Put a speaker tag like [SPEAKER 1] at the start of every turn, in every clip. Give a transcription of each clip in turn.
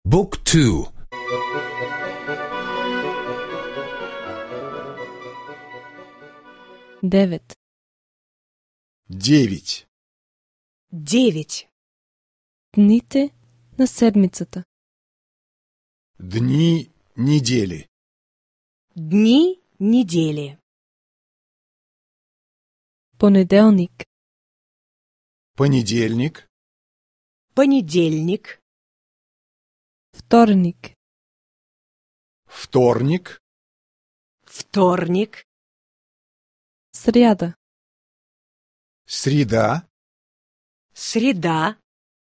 [SPEAKER 1] بوك تو.
[SPEAKER 2] девет,
[SPEAKER 3] 9.
[SPEAKER 4] 9.
[SPEAKER 2] дните на седмицата,
[SPEAKER 3] Дни недели.
[SPEAKER 4] Дни недели.
[SPEAKER 2] понеделник,
[SPEAKER 3] Понедельник,
[SPEAKER 4] Понедельник,
[SPEAKER 2] вторник,
[SPEAKER 3] вторник,
[SPEAKER 4] вторник,
[SPEAKER 2] сряда,
[SPEAKER 3] среда,
[SPEAKER 4] среда,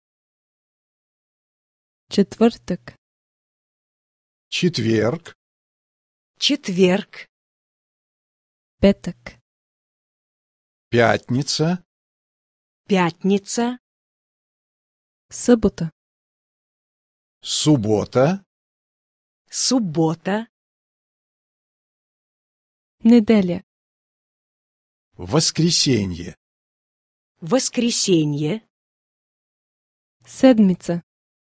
[SPEAKER 2] четвъртък,
[SPEAKER 3] четверг,
[SPEAKER 4] четверг,
[SPEAKER 2] петък,
[SPEAKER 3] пятница,
[SPEAKER 4] пятница,
[SPEAKER 2] събота,
[SPEAKER 3] суббота,
[SPEAKER 4] суббота,
[SPEAKER 2] неделя,
[SPEAKER 3] воскресенье,
[SPEAKER 4] воскресенье,
[SPEAKER 2] седмица,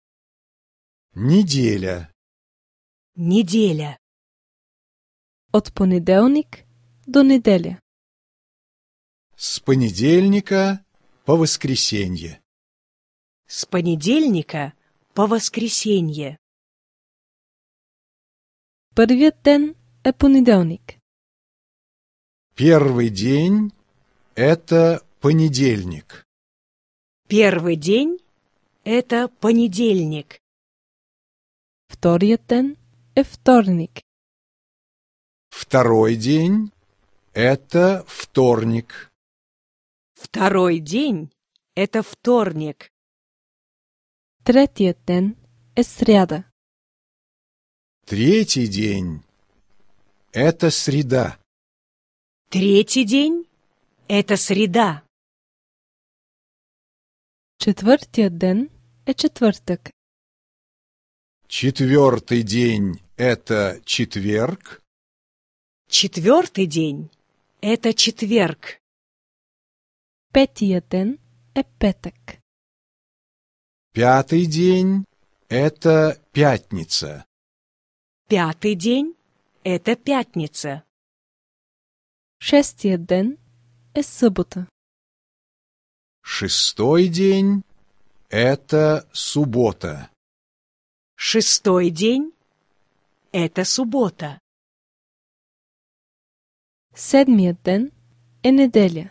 [SPEAKER 3] неделя,
[SPEAKER 4] неделя.
[SPEAKER 2] от понеделник до неделя,
[SPEAKER 3] с понедельника по воскресенье.
[SPEAKER 4] С понедельника по воскресенье.
[SPEAKER 2] първият ден е понеделник,
[SPEAKER 3] Первый день – это понедельник.
[SPEAKER 4] Первый день – это понедельник.
[SPEAKER 2] вторият ден е вторник,
[SPEAKER 3] Второй день – это вторник.
[SPEAKER 4] Второй день – это вторник.
[SPEAKER 2] третият ден е сряда,
[SPEAKER 3] Третий день – это среда.
[SPEAKER 4] Третий день – это среда.
[SPEAKER 2] четвъртият ден е четвъртък,
[SPEAKER 3] Четвертый день – это четверг.
[SPEAKER 4] Четвертый день – это четверг.
[SPEAKER 2] петият ден е петък,
[SPEAKER 3] Пятый день – это пятница.
[SPEAKER 4] Пятый день – это пятница.
[SPEAKER 2] шестият ден е събота,
[SPEAKER 3] Шестой день – это суббота.
[SPEAKER 4] Шестой день – это суббота.
[SPEAKER 2] седмият ден е неделя,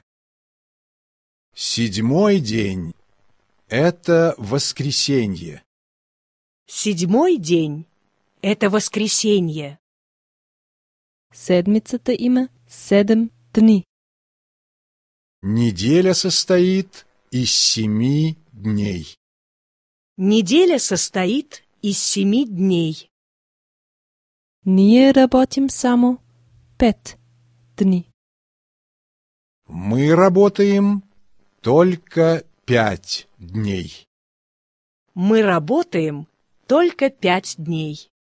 [SPEAKER 3] Седьмой день – это воскресенье.
[SPEAKER 4] Седьмой день – это воскресенье.
[SPEAKER 2] седмицата има 7 дни,
[SPEAKER 3] Неделя состоит из 7 дней.
[SPEAKER 4] Неделя состоит из 7 дней.
[SPEAKER 2] ние работим само 5 дни.
[SPEAKER 3] Мы работаем только 5 дней.
[SPEAKER 4] Мы работаем только 5 дней.